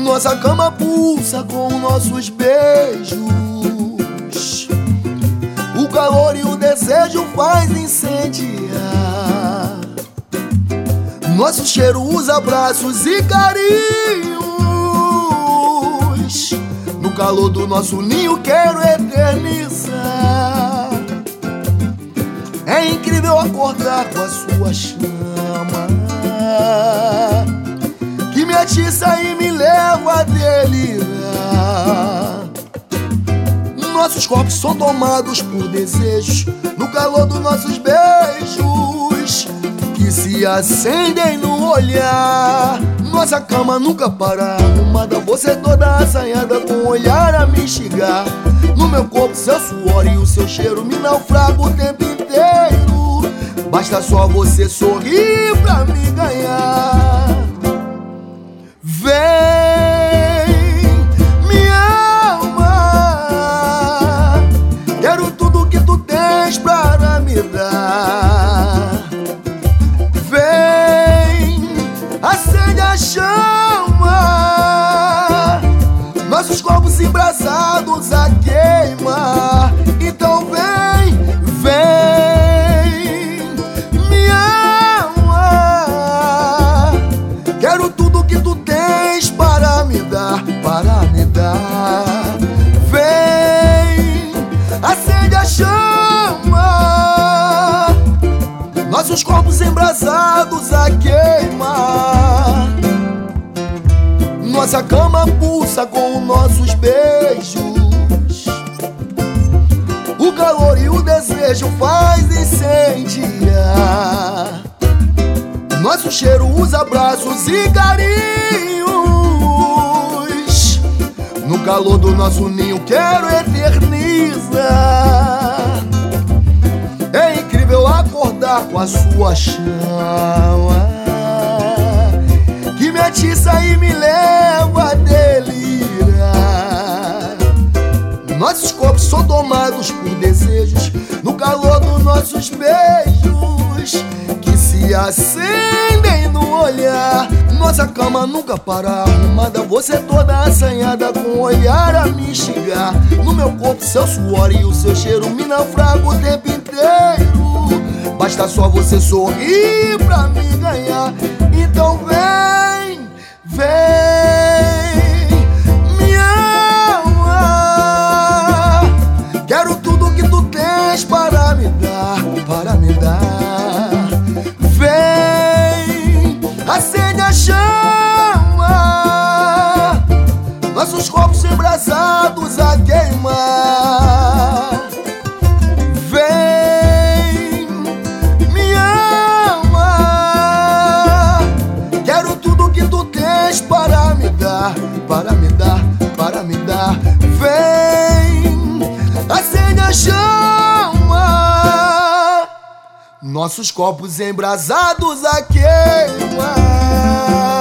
Nossa cama pulsa com nossos beijos. O calor e o desejo faz incendiar. Nosso cheiro, os abraços e carinhos. No calor do nosso ninho quero eternizar. É incrível acordar com a sua chama, que me atiça e me leva a delirar. Nossos corpos são tomados por desejos, no calor dos nossos beijos, que se acendem no olhar. Nossa cama nunca para arrumada, você toda assanhada, com o olhar a me instigar. No meu corpo seu suor e o seu cheiro me naufraga o tempo inteiro. Basta só você sorrir pra me ganhar. Vem, me ama, quero tudo que tu tens para me dar. Vem, acende a chama, nossos corpos embrasados a queimar. Então vem, vem, me ama, quero tudo que tu tens para me dar, para me dar. Vem, acende a chama, nossos corpos embrasados a queimar. Nossa cama pulsa com nossos beijos. O calor e o desejo faz incendiar. Nosso cheiro, os abraços e carinhos. No calor do nosso ninho quero eternizar. É incrível acordar com a sua chama, que me atiça e me leva a delirar. Nossos corpos são tomados por desejos, no calor dos nossos beijos, que se acendem no olhar. Nossa cama nunca para arrumada, você toda assanhada, com o olhar a me instigar. No meu corpo seu suor e o seu cheiro me naufraga o tempo inteiro. Basta só você sorrir pra me ganhar. Então vem, vem, me ama, quero tudo que tu tens para me dar, para me dar. Vem, acende a chama, nossos corpos embrasados a queimar. Vem, me ama, quero tudo que tu tens para me dar, para me dar, para me dar. Vem, acende a chama, nossos corpos embrasados a queimar.